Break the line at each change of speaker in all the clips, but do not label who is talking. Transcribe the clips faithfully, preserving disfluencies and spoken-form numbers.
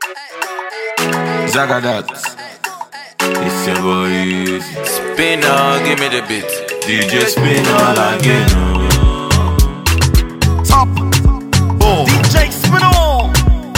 Zagadat. It's your boy Easy.
Spinner, give me the beat.
D J Spinner again.
Top. Oh. D J Spinner.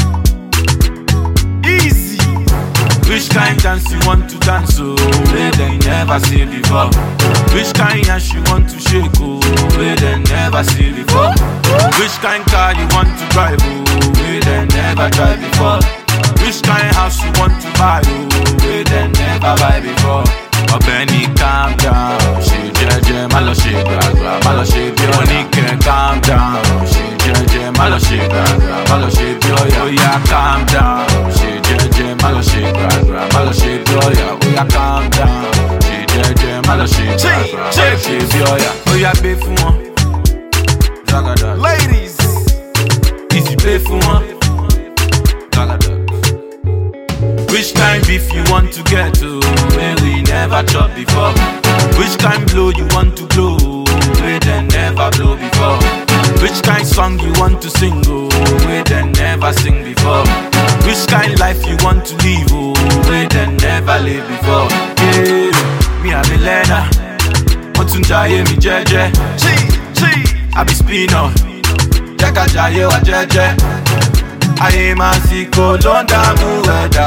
Easy.
Which kind dance you want to dance, oh, where they never see before? Which kind ass you want to shake, oh, where they never see before? Which kind car you want to drive, oh, where they never drive before? Which kind house you want to buy, oh, where they never buy before? Oh, Benny, calm down. She jeje, malo she gaga, malo she bioni. Calm down. She jeje, malo she gaga, malo she bioya. Oh yeah, calm down. She jeje, malo she gaga, malo she bioya. Oh yeah, calm down. She jeje, malo she gaga, malo she bioya. Oh yeah, pay for one. Zagada.
Ladies.
Easy pay for one. Zagada. Which kind beef you want to get to, where we never chop before? Which kind blow you want to blow, where they never blow before? Which kind song you want to sing, oh, where they never sing before? Which kind life you want to live, oh, where they never live before? Yeah, me I'm a learner, Motunjaye mi jeje. I be spinner, Jaka jaye wa jeje. Ayé máa sì kó ló ń dààmú ẹ̀dá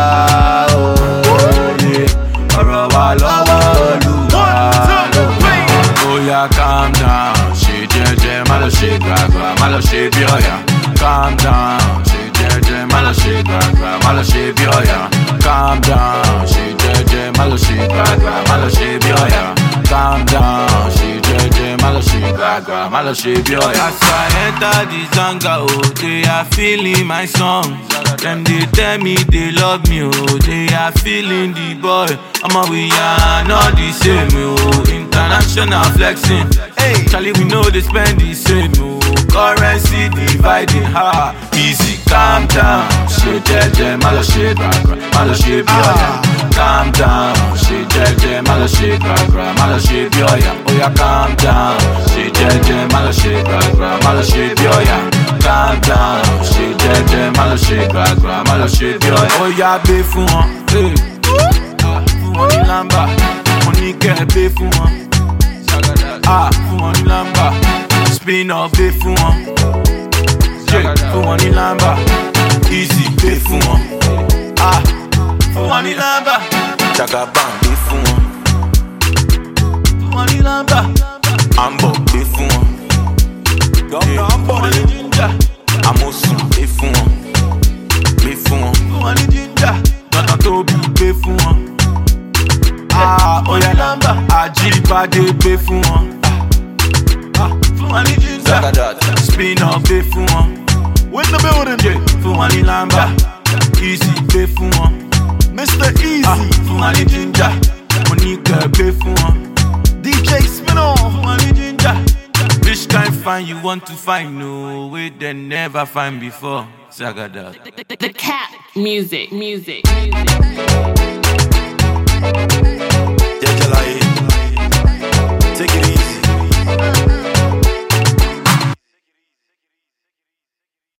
òye. Ọ̀rọ̀ wa lọ́wọ́ Olúwa ló wà. Bóyá calm down, ṣe jẹ́jẹ́, má lọ ṣe gbàgbà, má lọ ṣe bí ọ̀yà. Calm down, ṣe jẹ́jẹ́, má lọ ṣe gbàgbà, má lọ ṣe bí ọ̀yà. Calm down, ṣe jẹ́jẹ́, má lọ ṣe gbàgbà, má lọ ṣe bí ọ̀yà. Calm down, ṣe jẹ́jẹ́, má lọ ṣe gbàgbà, má lọ ṣe bí ọ̀yà. As I enter the Zanga, oh, they are feeling my song. Them they tell me they love me, oh, they are feeling the boy. I'm a we are not the same, oh. International flexing, hey, Charlie, we know they spend the same, oh. Currency dividing, ha. Easy, calm down. Shit, jeje, malo shit, gra, malo shit, bioya. Calm down. Shit, jeje, malo shit, gra, malo shit, bioya. Oh yeah, calm down. Shit, jeje, malo shit, gra, malo shit, bioya. Calm down. Shit, jeje, malo shit, gra, malo shit, bioya. Oh yeah, be fun, hey. Fun wọn ní lamba, mo ní kẹ́ ẹ be fun wọn. Ah, fun wọn ní lamba. Spin up, pay for one. J, for one in lamba. Easy, pay for one. Ah, for one in lamba. Chaka bang, pay for one. For one in lamba. Ambo, pay for one.
Don't Ambo,
the ginger. Amosun, pay for one. Pay for one. For one in ginger. Not to be pay for one. Ah, oh yeah, lamba. Ajibade, pay for one. Money ginger, spin up, pay for one.
With the building,
yeah, for money lamba, easy, pay for one.
Mister Easy,
ah, for money ginger, money girl, pay for one.
D J Spinner,
for money ginger. Which kind find you want to find? No way they never find before. Zagadat.
The, the, the cat music, music, music.